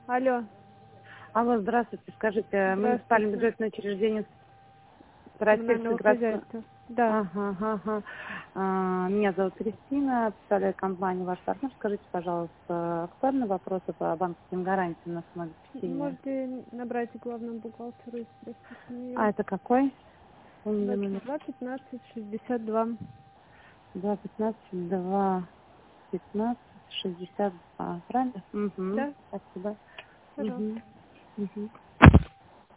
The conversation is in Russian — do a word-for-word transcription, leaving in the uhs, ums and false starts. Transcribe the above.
Алло. Алло, здравствуйте. Скажите, муниципальное бюджетное учреждение Старосельское городское... Да. Ага, ага, ага. А, меня зовут Кристина, представляю компанию «Ваш партнер». Скажите, пожалуйста, актуальны вопросы по банковским гарантиям на основе чтения? Можете набрать главному бухгалтеру и спросить у нее. А это какой? два пятнадцать шестьдесят два. два пятнадцать два пятнадцать шестьдесят два. Правильно? Угу. Да, Спасибо. пожалуйста. Угу. Угу.